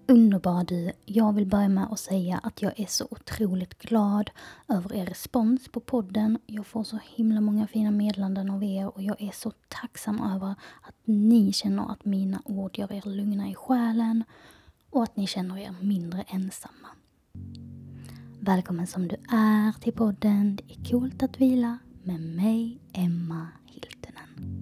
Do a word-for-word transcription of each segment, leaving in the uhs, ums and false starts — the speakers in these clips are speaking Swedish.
Underbar du, jag vill börja med att säga att jag är så otroligt glad över er respons på podden. Jag får så himla många fina meddelanden av er och jag är så tacksam över att ni känner att mina ord gör er lugna i själen och att ni känner er mindre ensamma. Välkommen som du är till podden. Det är coolt att vila med mig, Emma Hiltunen.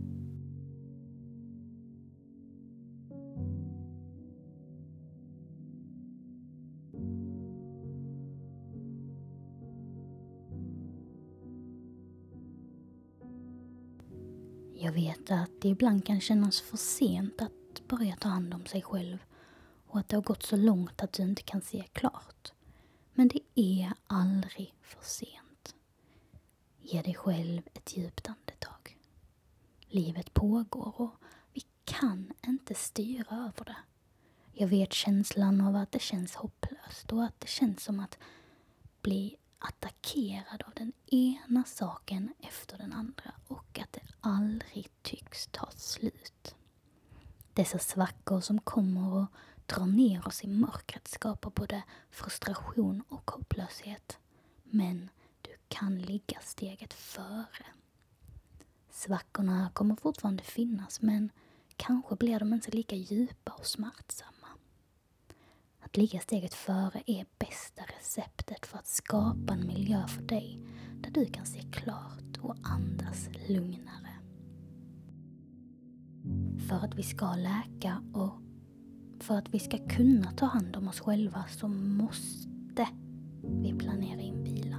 Jag vet att det ibland kan kännas för sent att börja ta hand om sig själv och att det har gått så långt att du inte kan se klart. Men det är aldrig för sent. Ge dig själv ett djupt andetag. Livet pågår och vi kan inte styra över det. Jag vet känslan av att det känns hopplöst och att det känns som att bli attackerad av den ena saken efter den andra och att det aldrig tycks ta slut. Dessa svackor som kommer och drar ner oss i mörkret skapar både frustration och hopplöshet. Men du kan ligga steget före. Svackorna kommer fortfarande finnas, men kanske blir de inte lika djupa och smärtsamma. Att ligga steget före är bästa receptet för att skapa en miljö för dig där du kan se klart och andas lugnare. För att vi ska läka och för att vi ska kunna ta hand om oss själva så måste vi planera in vila.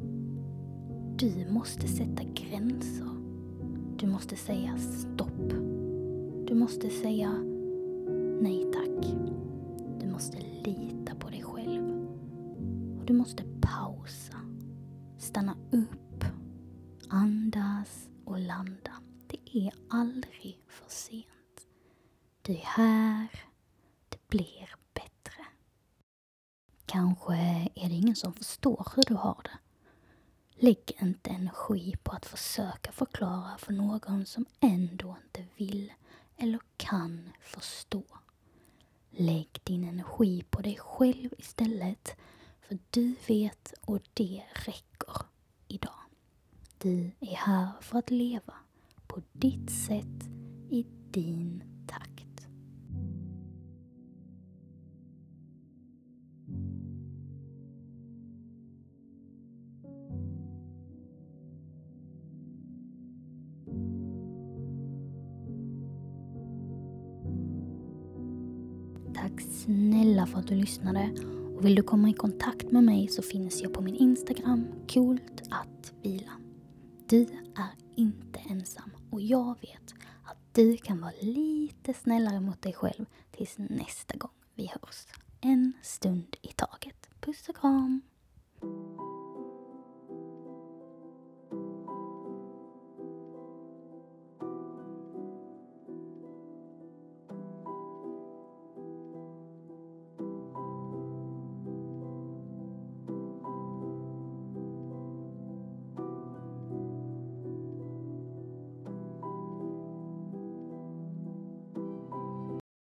Du måste sätta gränser. Du måste säga stopp. Du måste säga nej tack. Du måste lita på dig själv. Och du måste pausa. Stanna upp. Andas och landa. Det är aldrig för sent. Du är här. Det blir bättre. Kanske är det ingen som förstår hur du har det. Lägg inte energi på att försöka förklara för någon som ändå inte vill eller kan förstå. Lägg din energi på dig själv istället, för du vet och det räcker idag. Du är här för att leva på ditt sätt i din takt. Tack snälla för att du lyssnade. Och vill du komma i kontakt med mig så finns jag på min Instagram, coolt att vila. Du är inte ensam och jag vet att du kan vara lite snällare mot dig själv tills nästa gång vi hörs. En stund i taget. Puss och kram!